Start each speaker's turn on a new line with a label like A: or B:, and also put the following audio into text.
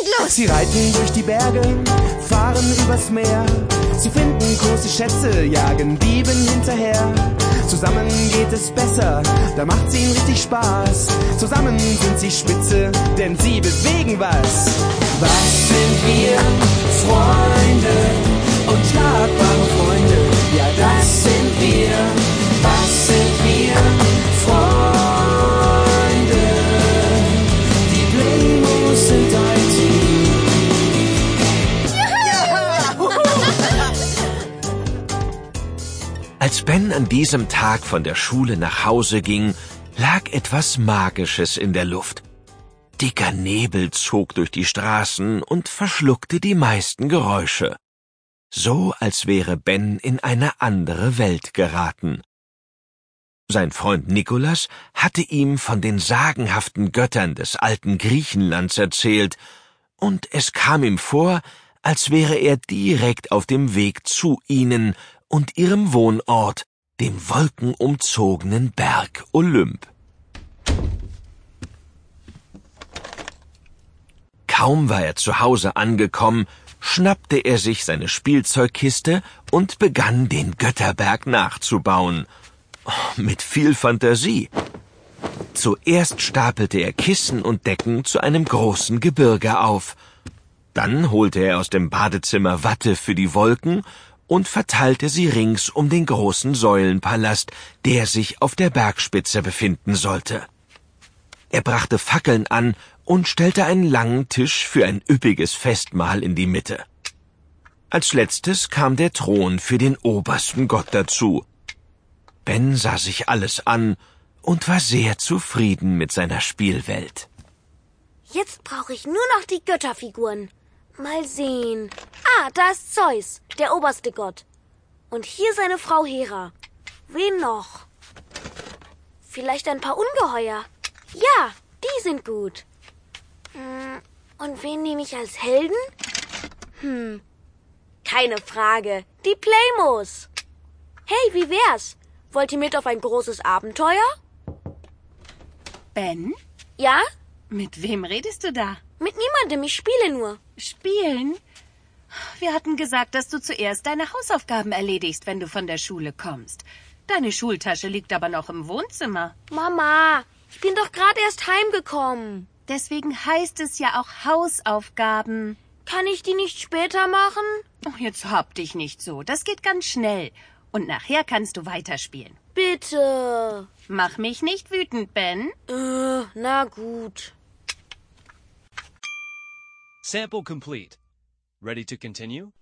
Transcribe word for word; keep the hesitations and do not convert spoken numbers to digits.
A: und los!
B: Sie reiten durch die Berge, fahren übers Meer. Sie finden große Schätze, jagen Dieben hinterher. Zusammen geht es besser, da macht's ihnen richtig Spaß. Zusammen sind sie spitze, denn sie bewegen was. Was sind wir? Freunde und schlagbare Freunde. Ja, das sind wir. Was sind wir? Freunde. Die Playmos sind ein Team.
C: Als Ben an diesem Tag von der Schule nach Hause ging, lag etwas Magisches in der Luft. Dicker Nebel zog durch die Straßen und verschluckte die meisten Geräusche. So als wäre Ben in eine andere Welt geraten. Sein Freund Nikolas hatte ihm von den sagenhaften Göttern des alten Griechenlands erzählt, und es kam ihm vor, als wäre er direkt auf dem Weg zu ihnen und ihrem Wohnort, dem wolkenumzogenen Berg Olymp. Kaum war er zu Hause angekommen, schnappte er sich seine Spielzeugkiste und begann, den Götterberg nachzubauen. Oh, mit viel Fantasie. Zuerst stapelte er Kissen und Decken zu einem großen Gebirge auf. Dann holte er aus dem Badezimmer Watte für die Wolken und verteilte sie rings um den großen Säulenpalast, der sich auf der Bergspitze befinden sollte. Er brachte Fackeln an und stellte einen langen Tisch für ein üppiges Festmahl in die Mitte. Als letztes kam der Thron für den obersten Gott dazu. Ben sah sich alles an und war sehr zufrieden mit seiner Spielwelt.
A: Jetzt brauche ich nur noch die Götterfiguren. Mal sehen. Ah, da ist Zeus, der oberste Gott. Und hier seine Frau Hera. Wen noch? Vielleicht ein paar Ungeheuer. Ja, die sind gut. Und wen nehme ich als Helden? Hm, keine Frage. Die Playmos. Hey, wie wär's? Wollt ihr mit auf ein großes Abenteuer?
D: Ben?
A: Ja?
D: Mit wem redest du da?
A: Mit niemandem, ich spiele nur.
D: Spielen? Wir hatten gesagt, dass du zuerst deine Hausaufgaben erledigst, wenn du von der Schule kommst. Deine Schultasche liegt aber noch im Wohnzimmer.
A: Mama, ich bin doch gerade erst heimgekommen.
D: Deswegen heißt es ja auch Hausaufgaben.
A: Kann ich die nicht später machen?
D: Oh, jetzt hab dich nicht so. Das geht ganz schnell. Und nachher kannst du weiterspielen.
A: Bitte.
D: Mach mich nicht wütend, Ben.
A: Äh, na gut.
E: Sample complete. Ready to continue?